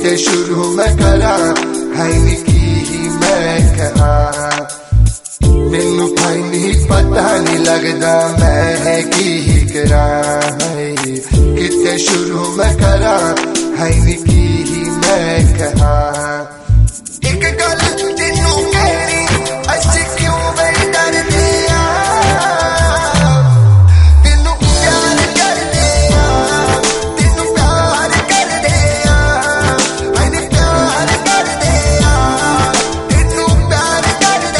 किते शुरू मैं करा है की मैं कहा मैनू भाई नहीं पता नहीं लगदा मैं की करा है किते शुरू मैं करा है की मैं कहा एक गल तेनू कहनी अच्छी क्यों बड़ी डरदे तेनू प्यार करदे तेनू प्यार करदे मैंने प्यार करदे तेनू प्यार करदे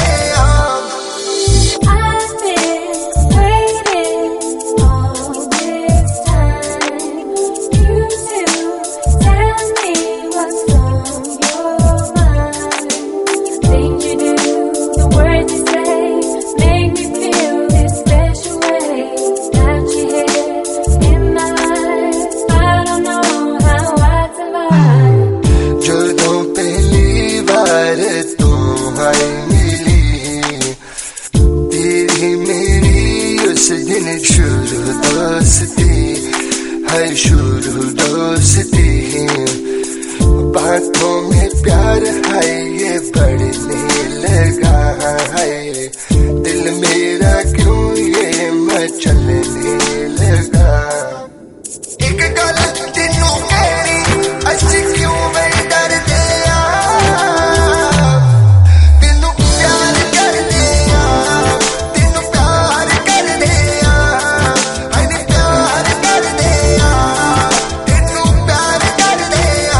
I've been waiting all this time you to tell me what's on your mind. Things you do, the words you say, make me feel this special way. Got your head in my eyes, I don't know how I survive. ਜਦੋਂ ਪਹਿਲੀ ਵਾਰ ਤੂੰ ਆਈ ਮਿਲੀ तेरी मेरी उस दिन शुरू दोस्ती है शुरू दोस्ती बातों में प्यार है ये बढ़ने लगा है दिल मेरा क्यों ये मचलने लगा एक गल तेनू कहनी अच्छी क्यों बड़ी डरदे तेनू प्यार करदे तेनू प्यार करदे मैंने प्यार करदे तेनू प्यार करदे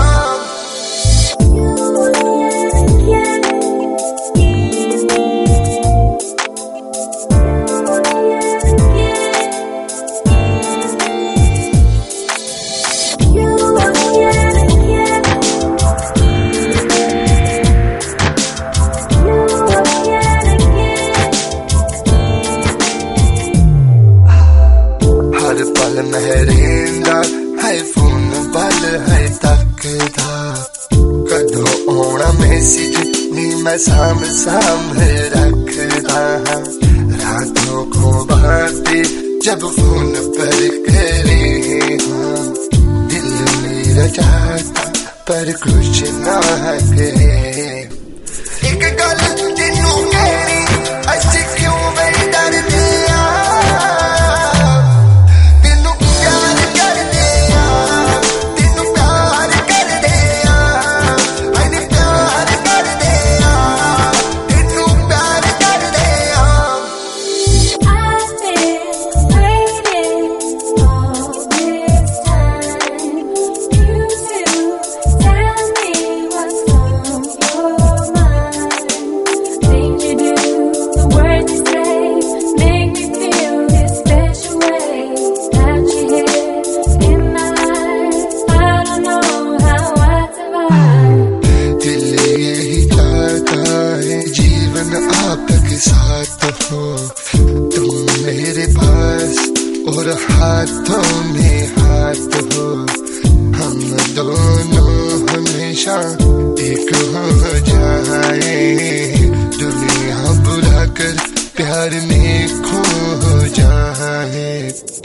हर पल महरेंदा है फोन बल है तकदा कदों आना मैसेज नी मैं साम रखदा रातों को बातें जब फोन पर करे दिल मेरा चाहता पर कुछ ना करे एक गल तेनू कहनी अच्छी क्यों बड़ी डरदे तेनू प्यार करदे तेनू प्यार करदे मैंने प्यार करदे तेनू प्यार करदे I've been waiting all this time you to tell me what's on your mind. Things you do, the words you say, make me feel this special way. Got your head in my eyes, I don't know how I survive. दिल यही चाहता है जीवन आपके साथ हो तुम मेरे पास और हाथों में हाथ हो हम दोनों हमेशा एक हो जाए दुनिया बुला कर प्यार में खो जाए